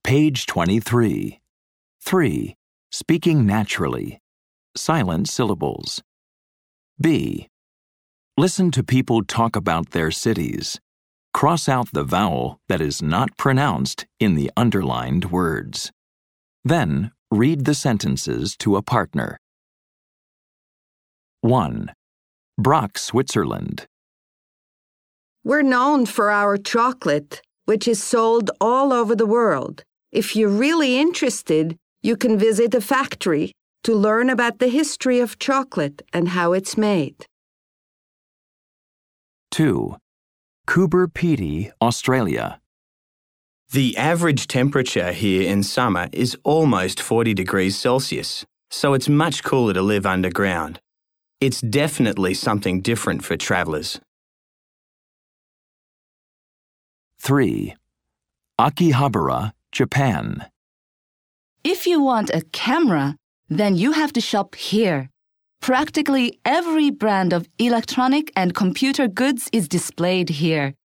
Page 23. 3. Speaking naturally. Silent syllables. B. Listen to people talk about their cities. Cross out the vowel that is not pronounced in the underlined words. Then, read the sentences to a partner. 1. Brock, Switzerland. We're known for our chocolate, which is sold all over the world. If you're really interested, you can visit a factory to learn about the history of chocolate and how it's made. 2. Coober Pedy, Australia. The average temperature here in summer is almost 40 degrees Celsius, so it's much cooler to live underground. It's definitely something different for travellers. 3. Akihabara, Japan. If you want a camera, then you have to shop here. Practically every brand of electronic and computer goods is displayed here.